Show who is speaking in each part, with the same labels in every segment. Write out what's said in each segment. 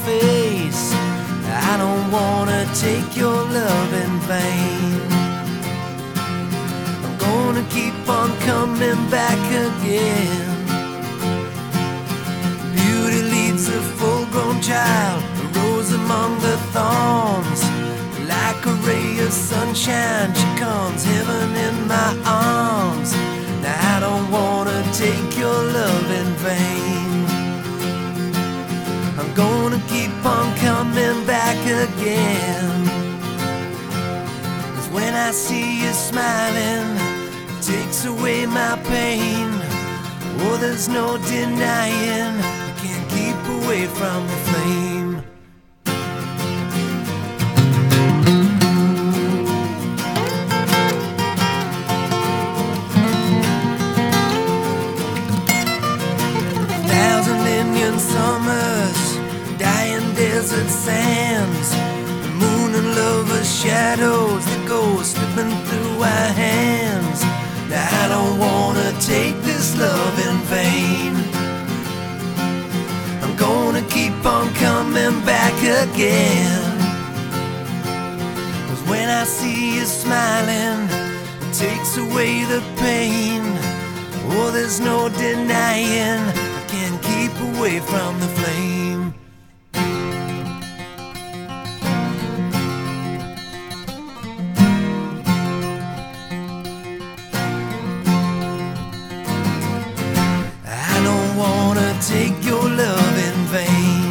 Speaker 1: face. I don't wanna take your love in vain. I'm gonna keep on coming back again. Beauty leads a full-grown child, a rose among the thorns. Like a ray of sunshine, she comes, heaven in my arms. Now I don't wanna take your love in vain. I'm gonna keep on coming back again. 'Cause when I see you smiling, it takes away my pain. Oh, there's no denying, I can't keep away from the flame. Summers, dying desert sands, the moon and lovers' shadows that go slipping through our hands. Now I don't wanna take this love in vain. I'm gonna keep on coming back again. 'Cause when I see you smiling, it takes away the pain. Oh, there's no denying, I can't keep away from the flame. I don't wanna take your love in vain.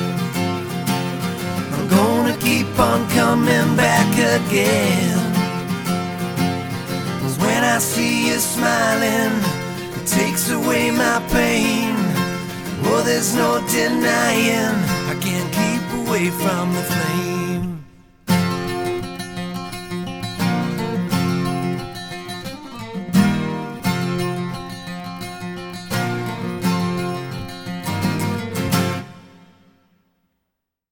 Speaker 1: I'm gonna keep on coming back again. 'Cause when I see you smiling, it takes away my pain. Oh, there's no denying, I can't keep away from the flame.